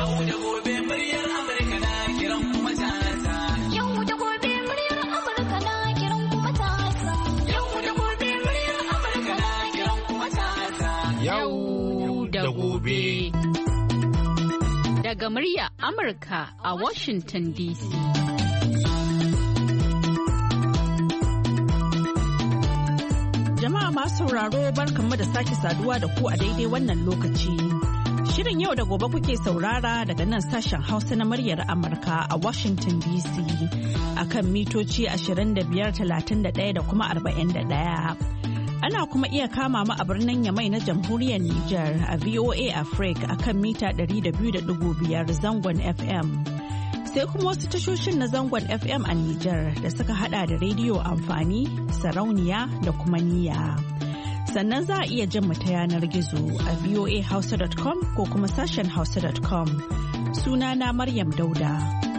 Yau da gobe muryar Amurka na kiran kuma matasa. Yau da gobe muryar Amurka na kiran kuma matasa. Yau da gobe muryar Amurka na kiran kuma matasa. Yau da gobe. Daga muryar Amurka a Washington DC. Jama'a masu sauraro barkanmu da sake saduwa da ku a daidai wannan lokaci. Shirin yau da gobe kuke saurara daga nan sashen Hausa na muryar Amurka a Washington DC akan mitoci 25, 31 da kuma 41. Ana kuma iya kama mu a birnin Yamai na Jamhuriyar Nijar a VOA Africa akan mita 200.5 zangon FM. Sai kuma wasu tashoshin na zangon FM a Nijar da suka hada da rediyo amfani, sarauniya da kuma niyya. Sannan za a iya jin mu ta yanar gizo a voahausa.com ko kuma sashen hausa.com. Sunana Maryam Dauda.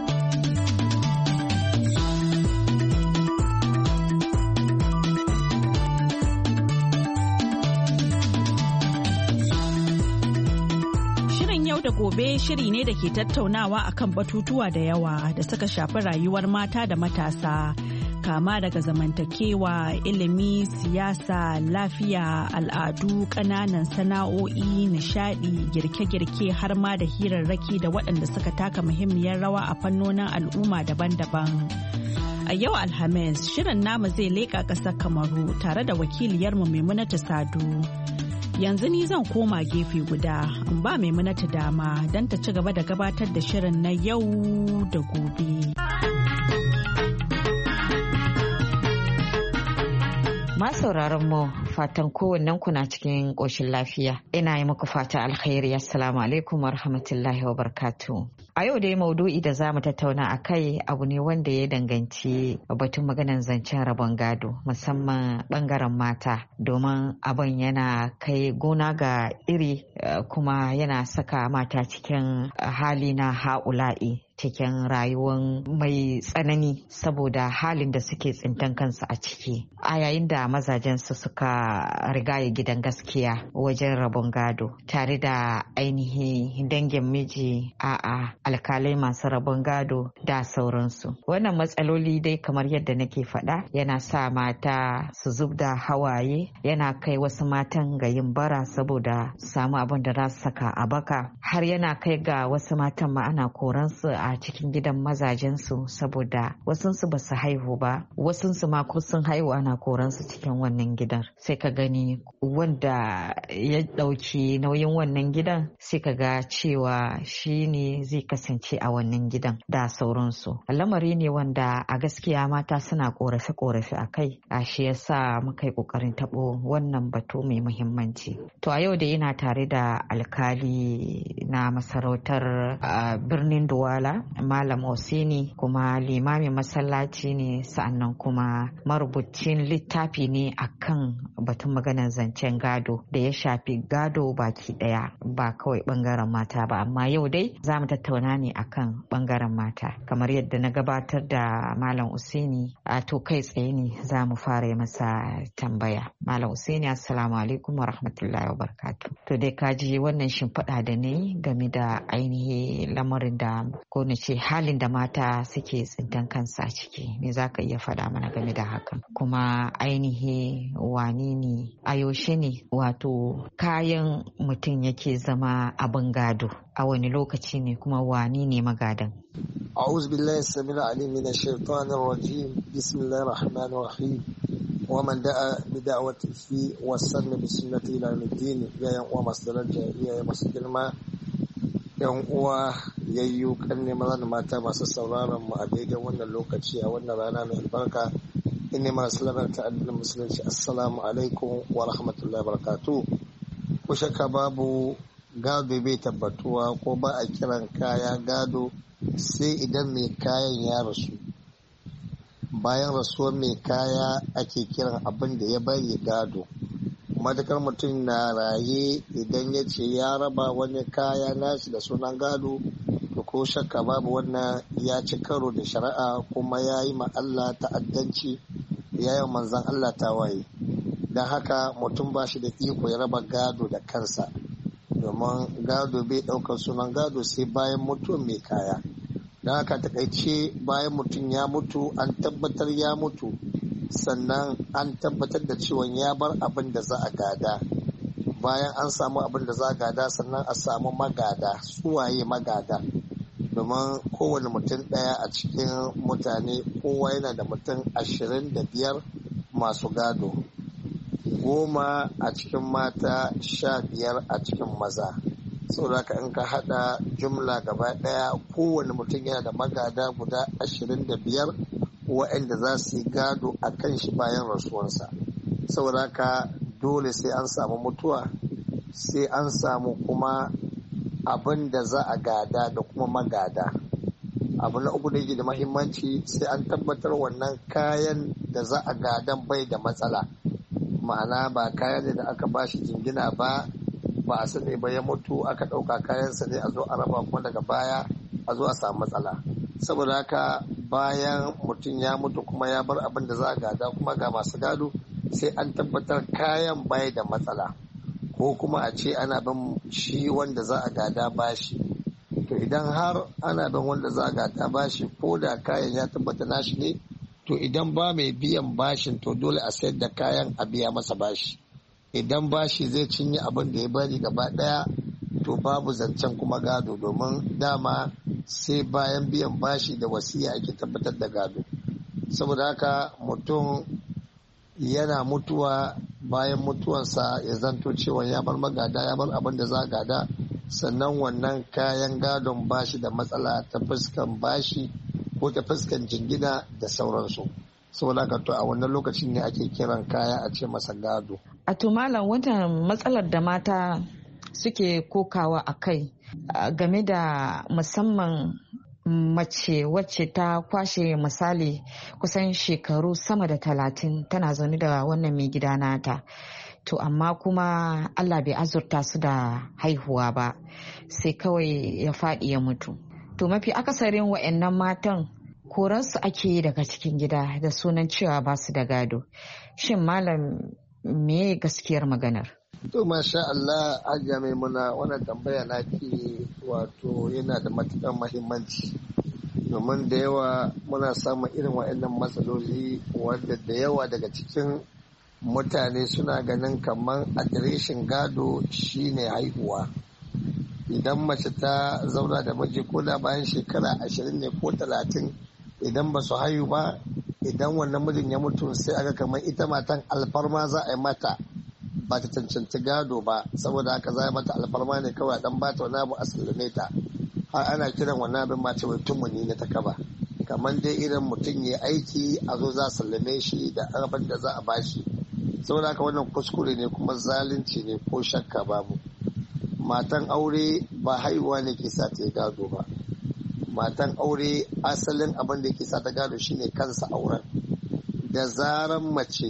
Da gobe shiri ne da ke tattaunawa akan batutuwa da yawa da suka shafi rayuwar mata da matasa, kama daga zamantakewa, ilimi, siyasa, lafiya, al'adu, ƙananan sana'o'i, nishadi, girke-girke har ma da hirarraki da waɗanda suka taka muhimmiyar rawa a fannonin al'umma daban-daban. A yau Alhamis, shirin namu zai leƙa ƙasar Kamaru tare da wakiliyarmu Maimunatu Sadu. Yanzu ni zan koma gefe guda in ba Maimunatu dama don ta ci gaba da gabatar da shirin na yau da gobe. Masauraran mu fatan kowannen ku na cikin ƙoshin lafiya. Ina yi muku fata alkhairi. Assalamu alaikum wa rahmatullahi wa barakatuh. A yau dai maudu'i da za mu tattauna a kai abu ne wanda ya danganci batun maganan zancen rabon gado musamman bangaren mata, domin abin yana kai gona ga iri kuma yana saka mata cikin hali na ha'ula'i, cikin rayuwar mai tsanani saboda halin da suke tsintan kansu a ciki a yayin da mazajensu suka rigaya gidan gaskiya wajen rabon gado, tare da ainihin dangin miji, a'a alkalai masu rabon gado da sauransu. Wannan matsaloli dai kamar yadda nake faɗa yana sa mata su zub da hawaye, yana kai wasu matan ga yin bara saboda samu abin da za su saka a baka, har yana kai ga wasu matan ma ana koransu a cikin gidan mazajensu saboda wasunsu ba su haihu ba, wasunsu ma ko sun haihu ana koransu cikin wannan gidan. Sai ka gani wanda ya ɗauki nauyin wannan gidan sai ka ga cewa shi ne zai kasance a wannan gidan da sauransu. Lamari ne wanda a gaskiya mata suna korafe-korafe a kai, a shi yasa muka yi kokarin taɓo wannan batu mai muhimmanci. To a yau da ina tare da alkali na masarautar birnin Duwala, Malam Osini, kuma limamin masallaci ne, sa'annan kuma marubucin littafi ne akan batun maganar zancen gado da ya shafi gado baki daya, ba kawai bangaren mata ba. Amma yau dai za mu tattauna ne akan bangaren mata. Kamar yadda na gabatar da Malam Osini, a to kai tsaye ne za mu fara masa tambaya. Malam Osini, assalamu alaikum wa rahmatullahi wa barakatuh. To dai ka ji wannan shimfiɗa da ne game da ainihin lamarin da ko na ce halin da mata suke tsintan kansu a ciki. Me za ka iya faɗa mana game da hakan? Kuma ainihi wani ne a yaushe ne wato kayan mutum yake zama abin gado, a wani lokaci ne kuma wani ne magadan? أعوذ بالله السميع العليم من الشيطان الرجيم بسم الله الرحمن الرحيم ومن دعا بدعوته وسن بسنته إلى يوم الدين يا يوم مسدرج يا مسجلما yan uwa yayyu kanne maza da mata masu sauraron mu a daidai wannan lokaci a wannan rana mai albarka, ina masu lamar ta addinin musulunci. Assalamu alaikum wa rahmatullahi wa barakatuh. Ko shakka babu gado bai tabbatuwa ko ba a kiran kaya gado sai idan mai kayan ya rasu. Bayan rasuwar mai kaya ake kiran abin da ya bari gado. Matakar mutum na raye idan ya ce ya raba wani kaya nashi da sunan gado, to ko shakka babu wannan ya ci karo da shari'a kuma ya yi ma Allah ta'addanci, ya yi manzan Allah tawaye. Don haka mutum ba shi da iko ya raba gado da kansa. domin gado bai ɗaukar sunan gado sai bayan mutuwar mai kaya. Don haka takaice bayan mutum ya mutu an tabbatar ya mutu, sannan an tabbatar da cewa ya bar abin da za a gada. Bayan an samu abin da za a gada sannan a samu magada. Suwaye magada? Domin kowane mutum ɗaya a cikin mutane kowa yana da mutum 25 masu gado, 10 a cikin mata, 15 a cikin maza. Saboda haka in ka hada jumla gaba ɗaya kowane mutum yana da magada guda 25 waɗanda za su yi gado a kan shi bayan rasuwansa. Saboda haka dole sai an samu mutuwa, sai an samu kuma abin da za a gada da kuma magada. Abu na uku da yake da mahimmanci, sai an tabbatar wannan kayan da za a gadan bai da matsala, ma'ana ba kayan da aka bashi jingina ba a sani ba ya mutu aka ɗauka kayansa ne a zo a raba kuma daga baya a zo a samu matsala. Saboda haka bayan mutum ya mutu kuma ya bar abin da za a gada kuma ga masu gado, sai an tabbatar kayan bai da matsala, ko kuma a ce ana bin shi wanda za a gada bashi. To idan har ana bin wanda za a gada bashi, ko da kayan ya tabbata nashi ne, to idan ba mai biyan bashin to dole a sayar da kayan a biya masa bashi. Idan bashi zai cinye abin da ya bari gaba daya, to babu zancen kuma gado, domin dama sai bayan biyan bashi da wasiya ake tabbatar da gado. Saboda haka mutum yana mutuwa, bayan mutuwansa ya zanto cewa ya bar magada, ya bar abin da za a gada, sannan wannan kayan gadon bashi da matsala ta fuskan bashi ko ta fuskan jingina da sauransu. Saboda haka to a wannan lokacin ne ake kiran kaya a ce masa gado. A to malam, wata matsalar da mata suke kokawa a kai game da musamman mace wacce ta kwashe misali kusan shekaru sama da 30 tana zaune da wannan mai gida nata, to amma kuma Allah bai azurta su da haihuwa ba, sai kawai ya faɗi ya mutu. To mafi akasarin wa'annan matan koransu ake daga cikin gida da sunan cewa ba su da gado. Shin malam, me gaskiyar maganar? To masha Allah, Hajiya Maimuna, wannan tambaya na ki wato yana da matuƙar mahimmanci, domin da yawa muna samun irin waɗannan matsaloli wanda da yawa daga cikin mutane suna ganin kamar adireshin gado shine haihuwa. Idan mace ta zauna da miji ko da bayan shekara 20 ne ko 30, idan ba su haihu ba, idan wannan mijin ya mutu sai aga kamar ita matan alfarma za a yi mata, ba ta cancanci gado ba, saboda haka za a yi mata alfarma ne kawai dan ba ta wani abu a sallame ta. Har ana kiran wannan abin mace wai tumuni na ta kaba, kamar dai irin mutum ya aiki a zo za a sallame shi da abin da za a bashi. Saboda haka wannan kuskure ne kuma zalunci ne, ko shakka babu. Matan aure ba haihuwa ne ke sa ta yi gado ba. Matan aure asalin abin da ke sa ta gado shine kansa auren. Da zaran mace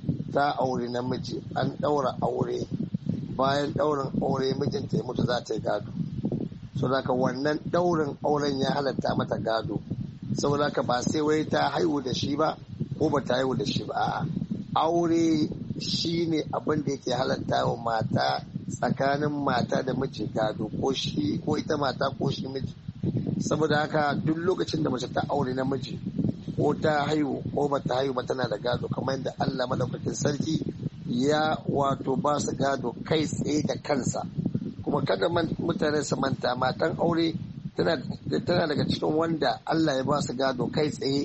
ta aure namiji, an ɗaura aure, bayan ɗaurin aure mijinta ya mutu za ta yi gado. Saboda haka wannan ɗaurin auren ya halatta mata gado. Saboda haka ba sai wai ta haihu da shi ba ko ba ta haihu da shi ba, a'a, aure shine abin da yake halatta wa mata, tsakanin mata da miji gado, ko shi ko ita mata ko shi miji. Saboda haka duk lokacin da mace ta aure namiji, ko ta haihu ko ba ta haihu ba, tana da gado, kamar yadda Allah madaukakin sarki ya wato ba su gado kai tsaye da kansa. Kuma kada mutane su manta, matan aure tana daga cikin wanda Allah ya ba su gado kai tsaye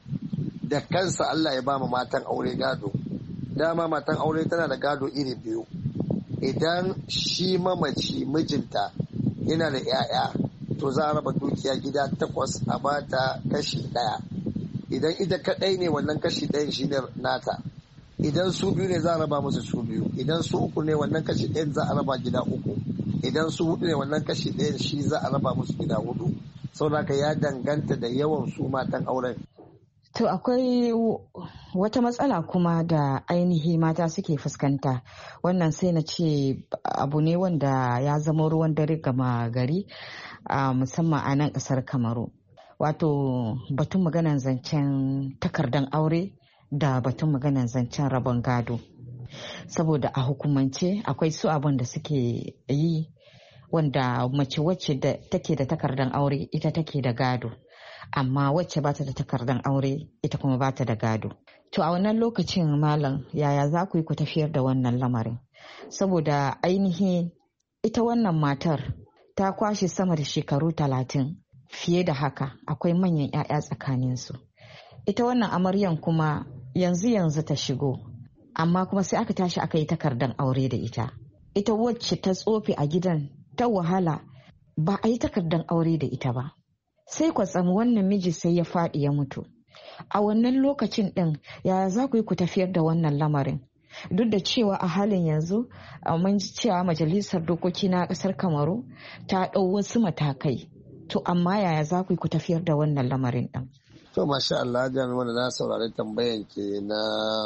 da kansa. Allah ya ba mu matan aure gado. Dama matan aure tana da gado iri biyu. Idan shi mamaci mijinta yana da 'ya'ya, to za a raba dukiya gida 8 a bata kashi 1. Idan ita kadai ne, wannan kashi 1 shi ne nata. Idan su biyu ne, za a raba musu su biyu. Idan su 3 ne, wannan kashi 1 za a raba gida 3. Idan su 4 ne, wannan kashi 1 shi za a raba musu gida 4. Saboda haka ya danganta da yawan su matan auren. To akwai wata matsala kuma da ainihi mata suke fuskanta, wannan sai na ce abu ne wanda ya zama ruwan dare gama gari, musamman a nan kasar Kamaru. Wato batun maganan zancen takardan aure da batun maganan zancen rabon gado. Saboda a hukumance akwai su abin da suke yi wanda mace wacce da take da takardar aure ita take da gado, amma wacce ba ta da takardar aure ita kuma ba ta da gado. To a wannan lokacin malam yaya za ku yi ku tafiyar da wannan lamarin? Saboda ainihi ita wannan matar ta kwashe sama da shekaru 30 fiye da haka, akwai manyan 'ya'ya tsakaninsu. Ita wannan amaryan kuma yanzu ta shigo, amma kuma sai aka tashi aka yi takardar aure da ita. Ita wacce ta tsofe a gidan ta wahala ba a yi takardar aure da ita ba. Sai kwatsam wannan miji sai ya faɗi ya mutu. A wannan lokacin ɗin yaya za ku yi ku tafiyar da wannan lamarin? Duk da cewa a halin yanzu mun ji cewa majalisar dokoki na ƙasar Kamaru ta ɗau wasu matakai. To amma yaya za ku yi ku tafiyar da wannan lamarin ɗin? To masha Allah, wanda na saurari tambayan ke na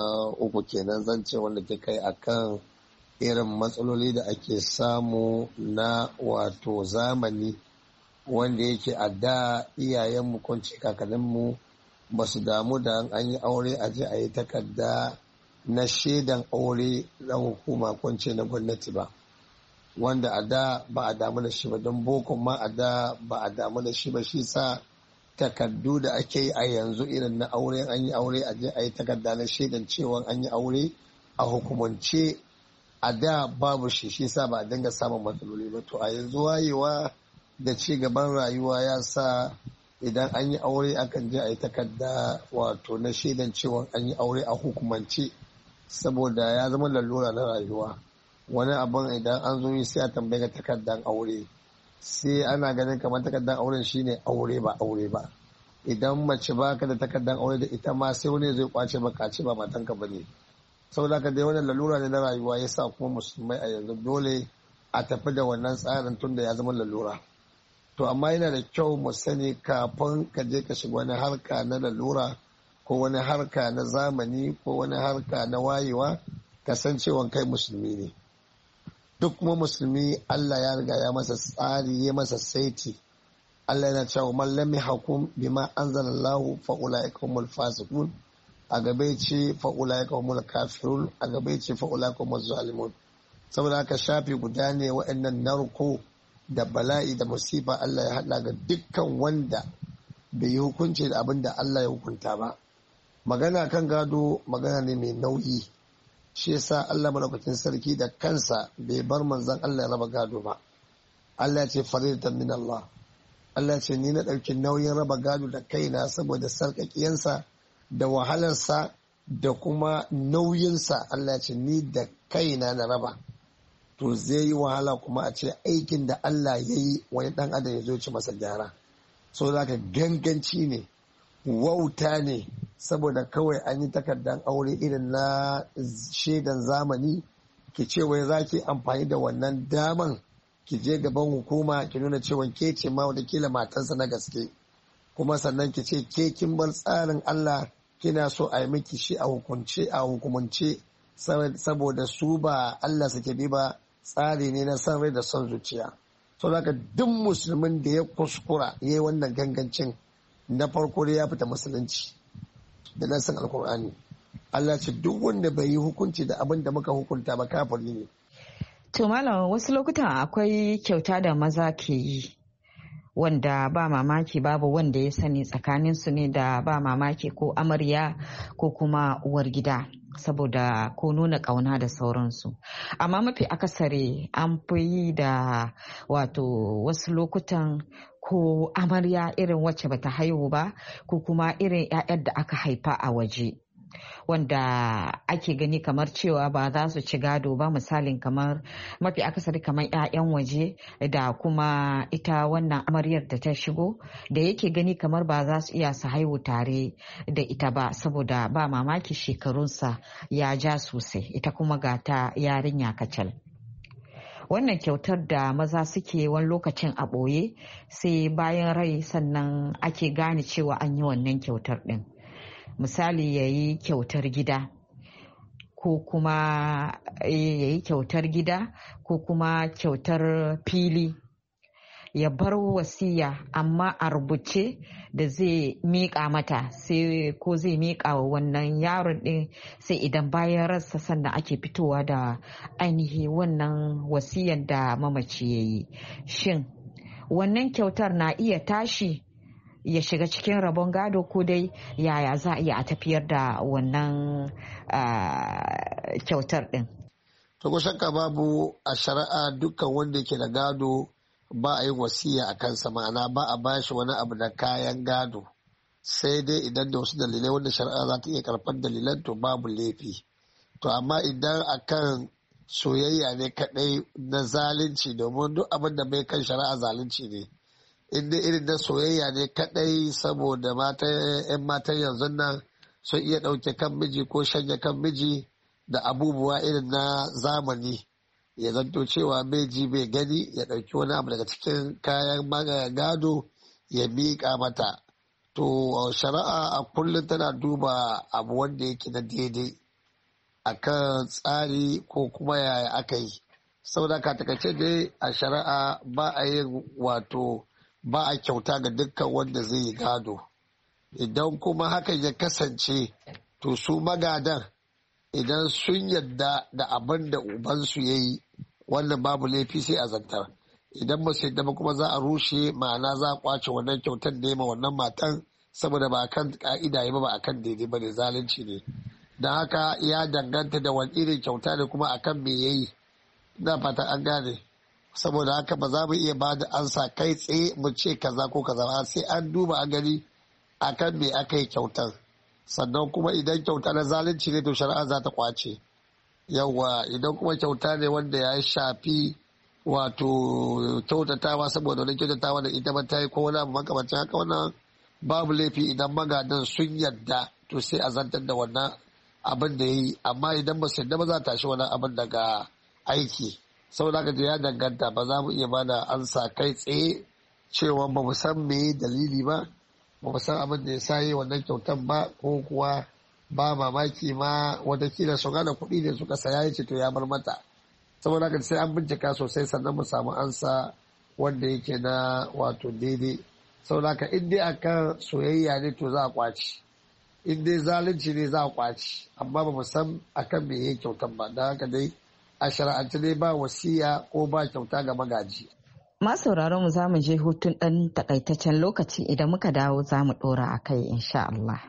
uku kenan, zan ce wanda ke kai akan irin matsaloli da ake samu na wato zamani wanda yake a da iyayenmu ko kakanninmu ba su damu da an yi aure a je a yi takarda na shaidan aure na hukuma ko na gwamnati ba, wanda a da ba a damu da shi ba, don bokon ma a da ba a damu da shi ba. Shi sa takardu da ake yi a yanzu irin na aure, an yi aure a je a yi takarda na shaidan cewa an yi aure a hukumance, a da babu shi sa ba a dinga samun matsaloli ba. To a yanzu wayewa da ci gaban rayuwa ya sa idan an yi aure akan je a yi takarda wato na shaidan cewa an yi aure a hukumance, saboda ya zama lalura na rayuwa. Wani abin idan an zo yi sai a tambaye ka takardan aure, sai ana ganin kamar takardan auren shine aure ba. Idan mace ba ka da takardan aure da ita ma sai wani zai kwace maka, ce ba matanka ba ne. Saboda ka dai wannan lalura ne na rayuwa, ya sa kuma musulmai a yanzu dole a tafi da wannan tsarin tun da ya zama lalura. To amma yana da kyau mu sani kafin ka je ka shiga wani harka na lalura ko wani harka na zamani ko wani harka na wayewa, ka san cewa kai musulmi ne. Duk kuma musulmi Allah ya riga ya masa tsari, ya masa saiti. Allah yana cewa man lam yahkum bima anzalallahu fa ulaika humul fasiqun, a gabe ce fa ulaika humul kafirun, a gabe ce fa ulaika humuz zalimun. Saboda haka shafi guda ne waɗannan narko da bala'i da musifa Allah ya haɗa ga dukkan wanda bai yi hukunci da abin da Allah ya hukunta ba. Magana kan gado magana ne mai nauyi, shi yasa Allah malaukakin sarki da kansa bai bar manzon Allah ya raba gado ba. Allah ya ce faridatan min Allah, Allah ya ce ni na ɗauki nauyin raba gado da kaina saboda sarƙaƙiyansa da wahalarsa da kuma nauyinsa. Allah ya ce ni da kaina na raba. To zai yi wahala kuma a ce aikin da Allah ya yi wani ɗan adam ya zo ci masa gyara. So za ka ganganci ne, wauta ne, saboda kawai an yi takardar aure irin na shaidan zamani, ki ce wai za ki amfani da wannan daman ki je gaban hukuma ki nuna cewa ke ce ma watakila matansa na gaske, kuma sannan ki ce ke kin bar tsarin Allah kina so a yi miki shi a hukumance saboda su ba Allah suke bi ba, tsari ne na san rai da son zuciya. So haka duk musulmin da ya kuskura ya yi wannan gangancin, na farko da ya fita musulunci da nasin alkur'ani. Allah ce duk wanda bai yi hukunci da abin da muka hukunta ba kafiri ne. To malam, wasu lokutan akwai kyauta da maza ke yi wanda ba mamaki babu wanda ya sani tsakanin su ne, da ba mamaki ko amarya ko kuma uwar gida, saboda ko nuna ƙauna da sauransu. Amma mafi akasari an fi yi da wato wasu lokutan ko amarya irin wacce bata haihu ba, ko kuma irin 'ya'yan da aka haifa a waje, wanda ake gani kamar cewa ba za su ci gado ba. Misalin kamar mafi akasari kamar 'ya'yan waje da kuma ita wannan amaryar da ta shigo, da yake gani kamar ba za su iya su haihu tare da ita ba, saboda ba mamaki shekarunsa ya ja sosai, ita kuma ga ta yarinya kacal. Wannan kyautar da maza suke wani lokacin a ɓoye, sai bayan rai sannan ake gane cewa an yi wannan kyautar ɗin. Misali ya yi kyautar gida ko kuma kyautar fili, ya bar wasiya amma a rubuce da zai miƙa mata, sai ko zai miƙa wa wannan yaron ɗin, sai idan bayan rasa sannan ake fitowa da ainihi wannan wasiyar da mamaci ya yi. Shin wannan kyautar na iya tashi ya shiga cikin rabon gado, ko dai yaya za a iya a tafiyar da wannan kyautar ɗin? To ko shakka babu, a shari'a dukkan wanda yake da gado ba a yi wasiya a kansa, ma'ana ba a bashi wani abu da kayan gado, sai dai idan da wasu dalilai wanda shari'a za ta iya karɓar dalilan, to babu laifi. To amma idan akan soyayya ne kaɗai na zalunci, domin duk abin da bai kan shari'a zalunci ne, inda irin na soyayya ne kaɗai saboda yan matan yanzu nan sun iya ɗauke kan miji ko shanye kan miji da abubuwa irin na zamani, ya zanto cewa bai ji bai gani, ya ɗauki wani abu daga cikin kayan gado ya miƙa mata. To shari'a a kullum tana duba abu wanda yake na daidai akan tsari ko kuma yaya aka yi. Saboda ka takaice dai a shari'a ba a yin ba a kyauta ga dukkan wanda zai yi gado. Idan kuma hakan ya kasance, to su magadan idan sun yadda da abin da ubansu ya yi, wannan babu laifi sai a zantar. Idan ba su yadda ba kuma za a rushe, ma'ana za a kwace wannan kyautar da ya ma wannan matan, saboda ba kan ka'ida ya ba akan daidai ba ne, zalunci ne. Don haka ya danganta da wani irin kyauta ne kuma akan me ya yi. Ina fata an gane. Saboda haka ba za mu iya ba da ansa kai tsaye mu ce kaza ko kaza ba, sai an duba a gani akan me aka yi kyautar. Sannan kuma idan kyauta na zalunci ne, to shari'a za ta kwace. Yawwa, idan kuma kyauta ne wanda ya shafi kyautatawa, saboda wani kyautatawa da ita ba ta yi ko wani abu makamancin haka, wannan babu laifi idan magadan sun yarda, to sai a zantar da wannan abin da ya yi. Amma idan ba su yarda ba, za ta tashi wani abin daga aiki. Saboda haka ya danganta, ba za mu iya ba da ansa kai tsaye cewa ba mu san me dalili ba mu san abin da ya sa yi wannan kyautan ba, ko kuwa ba mamaki ma watakila su gane kuɗi ne suka saya, ya ce to ya bar mata. Saboda haka sai an bincika sosai sannan mu samu ansa wanda yake na daidai. Saboda haka in dai akan soyayya ne, to za a kwaci. In dai zalunci ne, za a kwaci. Amma ba mu san akan me yake kyautan ba. Don haka dai a shari'ance dai ba wasiya ko ba kyauta ga magaji. Masauraron mu za mu je hutun ɗan takaitaccen lokaci, idan muka dawo za mu ɗora a kai insha Allah.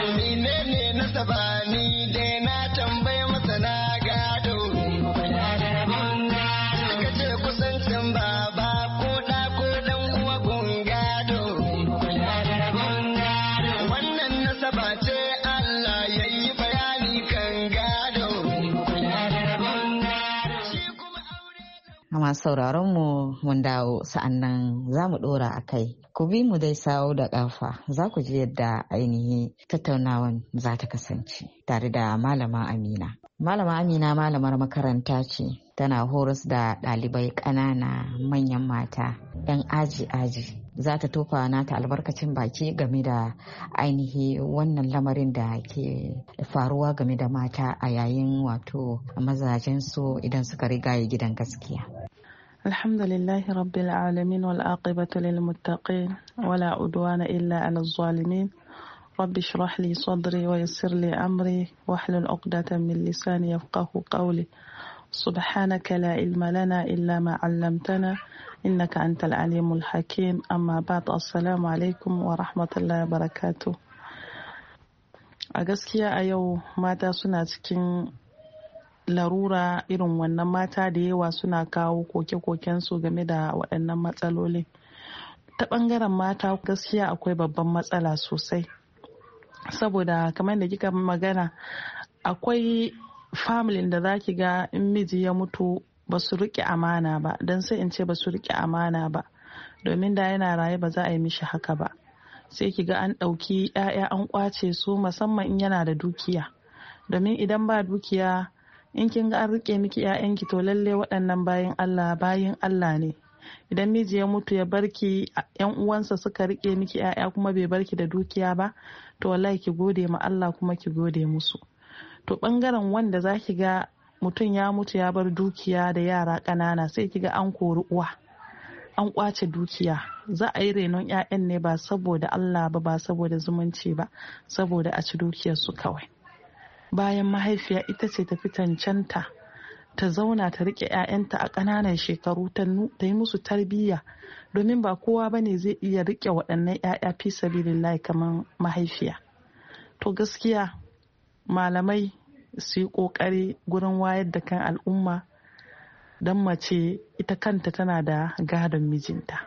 Ni dai na tambaye masana gado. masu sauraron mu mun dawo sa'annan za mu dora a kai. Ku bi mu dai sawo da ƙafa za ku ji yadda ainihi tattaunawan za ta kasance tare da Malama Amina. Malama Amina malamar makaranta ce, tana horas da ɗalibai ƙanana manyan mata 'yan aji-aji. Za ta tofa nata albarkacin baki game da ainihi wannan lamarin da ke faruwa game da mata a yayin wato mazajensu idan suka rigaye gidan gaskiya. Alhamdulillahi rabbil alamin wal aqibatu lil muttaqin wala udwana illa ala zalimin. Rabbi shrah li sadri wa yassir li amri wahlul 'uqdatan min lisani yafqahu qawli. Subhanaka la ilma lana illa ma 'allamtana innaka antal alimul hakim. Amma ba'd, assalamu alaikum wa rahmatullahi wa barakatuh. A gaskiya a yau mata suna cikin larura irin wannan. Mata da yawa suna kawo koke-kokensu game da waɗannan matsaloli. Ta ɓangaren mata gaskiya akwai babban matsala sosai, saboda kamar da kika magana akwai familin da za ki ga in miji ya mutu ba su riƙe amana ba, don sai in ce ba su riƙe amana ba, domin da yana raye ba za a yi mishi haka ba. Sai ki ga an ɗauki 'ya'ya an ƙwace su, musamman in yana da dukiya, domin idan ba dukiya in kin ga an riƙe miki 'ya'yanki to lalle waɗannan bayin Allah ne. Idan miji ya mutu ya barki 'yan uwansa suka riƙe miki 'ya'ya kuma bai barki da dukiya ba, to wallahi ki gode ma Allah kuma ki gode musu. To ɓangaren wanda za ki ga mutum ya mutu ya bar dukiya da yara ƙanana, sai ki ga an kori uwa, an ƙwace dukiya. Za a yi renon 'ya'yan ne ba saboda Allah ba saboda zumunci ba, saboda a ci dukiyarsu kawai. Bayan mahaifiya ita ce ta fi cancanta ta zauna ta riƙe 'ya'yanta a ƙananan shekaru, ta yi musu tarbiyya, domin ba kowa ba ne zai iya riƙe waɗannan 'ya'ya fi sabilillahi kamar mahaifiya. To gaskiya malamai su yi ƙoƙari gurin wayar da kan al'umma, don mace ita kanta tana da gadon mijinta.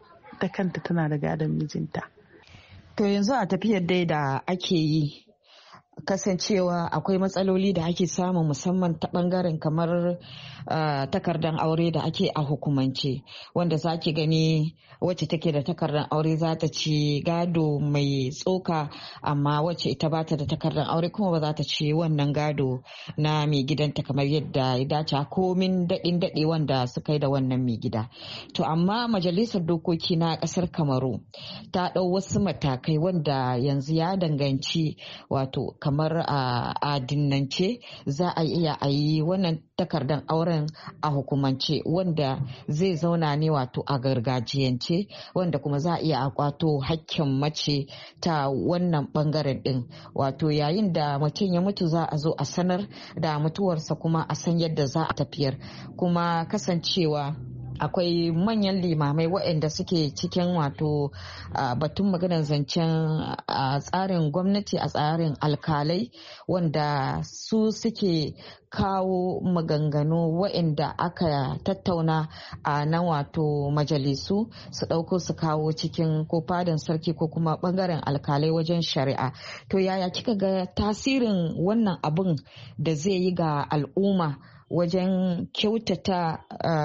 To yanzu a tafiyar dai da ake yi, kasancewa akwai matsaloli da ake samu musamman ta bangaren kamar takardar aure da ake a hukumance, wanda za ki gani wacce take da takardar aure za ta ci gado mai tsoka, amma wacce ita ba ta da takardar aure kuma ba za ta ci wannan gado na mai gidanta kamar yadda ya dace, komin daɗe wanda suka yi da wannan mai gida. To amma majalisar dokoki na ƙasar Kamaru ta ɗau wasu matakai wanda yanzu ya danganci wato kamar a addinance za a iya a yi wannan takardar auren a hukumance, wanda zai zauna ne wato a gargajiyance, wanda kuma za a iya a kwato hakkin mace ta wannan bangaren din. Wato yayin da mutum ya mutu za a zo a sanar da mutuwarsa kuma a san yadda za a tafiyar. Kuma kasancewa akwai manyan limamai waɗanda suke cikin wato batun maganar zancen a tsarin gwamnati, a tsarin alkalai, wanda su suke kawo maganganu waɗanda aka tattauna a nan wato majalisu, su ɗauko su kawo cikin ko fadan sarki ko kuma ɓangaren alkalai wajen shari'a. To yaya kika ga tasirin wannan abun da zai yi ga al'umma wajen kyautata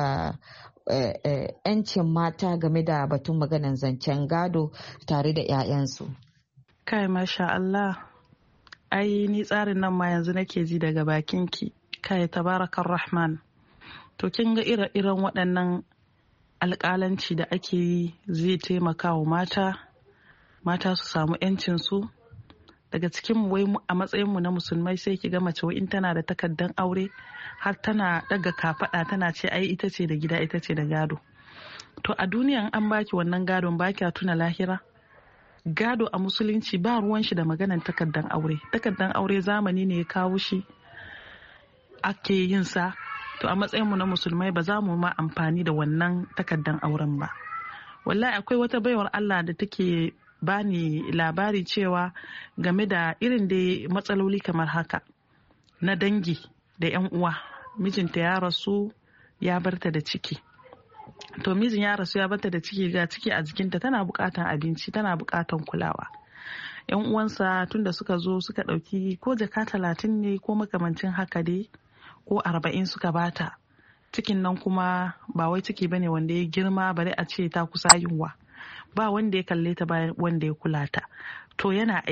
'yancin mata game da batun maganan zancen gado tare da 'ya'yansu? Kai masha Allah, ai ni tsarin nan ma yanzu nake ji daga bakinki. Kai tabarakar Rahman. To kin ga ire-iren waɗannan alƙalanci da ake yi zai taimaka wa mata su samu 'yancinsu. Daga cikin wai a matsayinmu na musulmai sai ki ga mace in tana da takardar aure har tana daga kafaɗa tana ce ai ita ce da gida, ita ce da gado. To a duniyan an baki wannan gadon, baki a tuna lahira. Gado a musulunci ba ruwan shi da maganan takardar aure. Takardar aure zamani ne ya kawo shi ake yin sa. To a matsayinmu na musulmai ba za mu ma amfani da wannan takardar auren ba. Wallahi akwai wata baiwar Allah da take bani labari cewa game da irin da matsaloli kamar haka na dangi da 'yan uwa. Mijinta ya rasu ya barta da ciki. To mijin ya rasu ya barta da ciki, ga ciki a jikinta, tana bukatan abinci, tana bukatan kulawa. 'Yan uwansa tunda suka zo suka dauki ko jaka 30 ne ko makamancin haka dai ko 40 suka bata. cikin nan kuma ba wai ciki bane wanda ya girma bare a ce ta kusa yunwa, ba wanda ya kalle ta ba wanda ya kula ta. To yana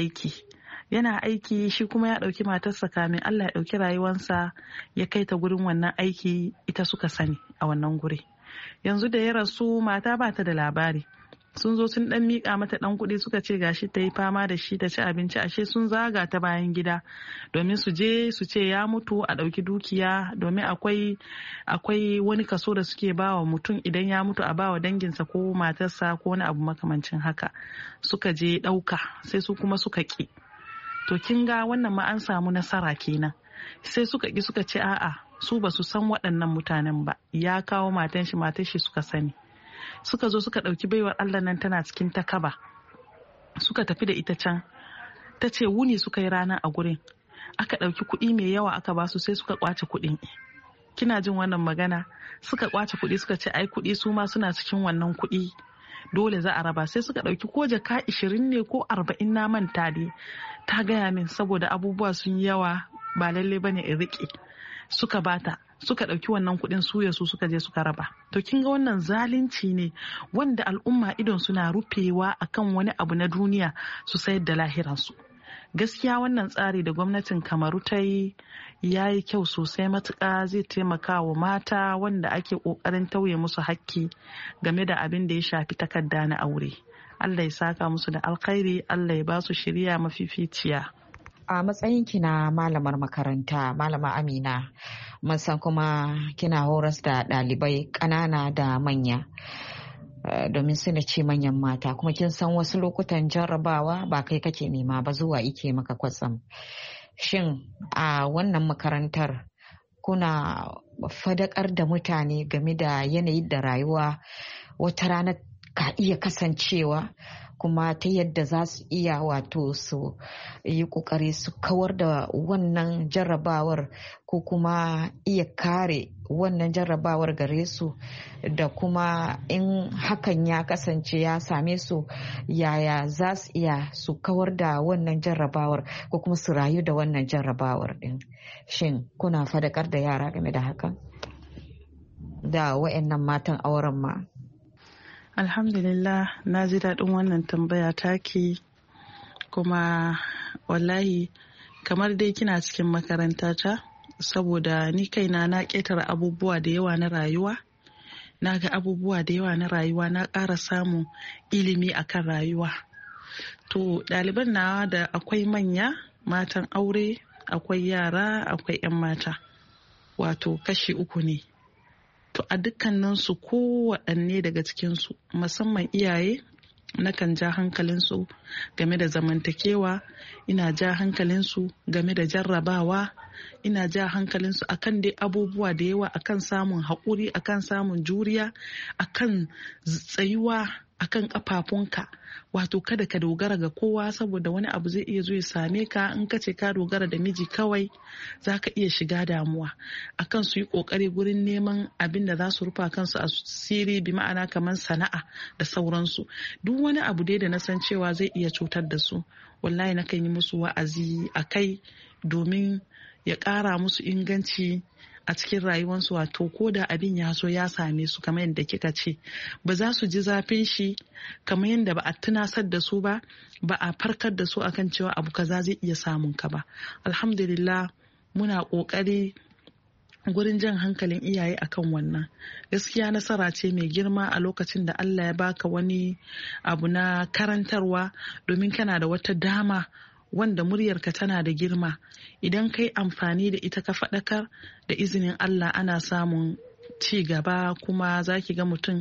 aiki shi kuma ya ɗauki matarsa kamin Allah ya ɗauki rayuwarsa ya kai ta gurin wannan aiki, ita suka sani a wannan guri. Yanzu da ya rasu mata ba ta da labari, sun zo sun dan mika mata dan kuɗi suka ce gashi ta yi fama da shi ta ci abinci, ashe sun zaga ta bayan gida domin su je su ce ya mutu a ɗauki dukiya, domin akwai wani kaso da suke bawa mutum idan ya mutu a bawa danginsa ko matarsa ko wani abu makamancin haka. Suka je ɗauka sai su kuma suka ƙi. To kin ga wannan ma an samu nasara kenan. Sai suka ƙi suka ce a'a su ba su san waɗannan mutanen ba, ya kawo matan shi suka sani. Suka zo suka ɗauki baiwar Allah nan tana cikin takaba, suka tafi da ita can. Ta ce wuni suka yi rana a gurin, aka ɗauki kuɗi mai yawa aka ba su, sai suka kwace kuɗin. Kina jin wannan magana? Suka kwace kuɗi suka ce ai kuɗi su ma suna cikin wannan kuɗi, dole za a raba. Sai suka ɗauki ko jaka 20 ne ko 40 na manta dai, ta gaya min saboda abubuwa sun yawa ba lalle bane in riƙe. Suka bata, suka ɗauki wannan kuɗin su suka je suka raba. To kin ga wannan zalunci ne wanda al'umma idon suna rufewa akan wani abu na duniya su sayar da lahiransu. Gaskiya wannan tsari da gwamnatin Kamaru ta yi ya yi kyau sosai matuƙa, zai taimaka wa mata wanda ake ƙoƙarin tauye musu hakki game da abin da ya shafi takarda na aure. Allah ya saka musu da alkhairi, Allah ya ba su shiriya mafificiya. A matsayinki na malamar makaranta, Malama Amina, mun san kuma kina horas da ɗalibai ƙanana da manya, domin suna ce manyan mata, kuma kin san wasu lokutan jarrabawa ba kai kake nema ba, zuwa ike maka kwatsam. Shin a wannan makarantar kuna fadakar da mutane game da yanayin da rayuwa wata rana ka iya kasancewa, kuma ta yadda za su iya wato su yi kokari su kawar da wannan jarrabawar ko kuma iya kare wannan jarrabawar gare su, da kuma in hakan ya kasance ya same su yaya za su iya su kawar da wannan jarrabawar ko kuma su rayu da wannan jarrabawar din? Shin kuna fadakar da yara game da hakan da wa'annan matan auren ma? Alhamdulillah, na ji daɗin wannan tambaya taki, kuma wallahi kamar dai kina cikin makaranta ta, saboda ni kaina na ƙetare abubuwa da yawa na rayuwa, na ga abubuwa da yawa na rayuwa, na ƙara samun ilimi akan rayuwa. To ɗaliban nawa da akwai manya, matan aure, akwai yara, akwai 'yan mata, wato kashi 3 ne. To a dukkaninsu kowaɗanne daga cikinsu, musamman iyaye, nakan ja hankalinsu game da zamantakewa, ina ja hankalinsu game da jarrabawa, ina ja hankalinsu akan dai abubuwa da yawa, akan samun haƙuri, akan samun juriya, akan tsayuwa akan ƙafafunka. Wato kada ka dogara ga kowa, saboda wani abu zai iya zo ya same ka. In ka ce ka dogara da miji kawai, za ka iya shiga damuwa. Akan su yi ƙoƙari gurin neman abin da za su rufa kansu asiri, bi ma'ana kamar sana'a da sauransu. Duk wani abu dai da na san cewa zai iya cutar da su, wallahi na kan yi musu wa'azi a kai, domin ya ƙara musu inganci a cikin rayuwarsu. Wato ko da abin ya so ya same su, kamar yadda kika ce, ba za su ji zafin shi, kamar yadda ba a tunasar da su ba a farkar da su akan cewa abu kaza zai iya samun ka ba. Alhamdulillah, muna kokari gurin jan hankalin iyaye akan wannan. Gaskiya nasara ce mai girma a lokacin da Allah ya baka wani abu na karantarwa, domin kana da wata dama wanda muryarka tana da girma. Idan kai amfani da ita ka faɗakar, da izinin Allah ana samun ci gaba. Kuma zaki ga mutum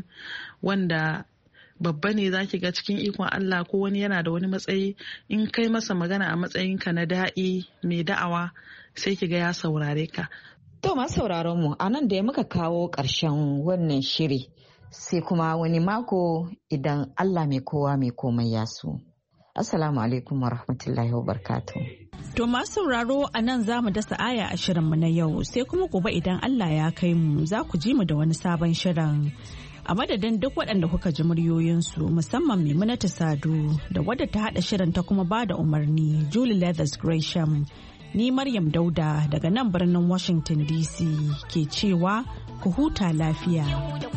wanda babba ne, zaki ga cikin ikon Allah ko wani yana da wani matsayi, in kai masa magana a matsayinka na da'i mai da'awa, sai ki ga ya saurare ka. To masu sauraron mu, a nan da muka kawo ƙarshen wannan shiri, sai kuma wani mako idan Allah mai kowa mai komai ya so. Assalamu alaikum wa rahmatullahi wa barakatuh. To masu sauraro, a nan za mu dasa aya a shirinmu na yau, sai kuma gobe idan Allah ya kai mu za ku ji mu da wani sabon shirin. A madadin duk waɗanda kuka ji muryoyinsu, musamman Maimunatu Sadu da wadda ta haɗa shirin ta kuma ba da umarni, Julie Leathers Gresham. Ni Maryam Dauda daga nan birnin Washington DC ke cewa ku huta lafiya.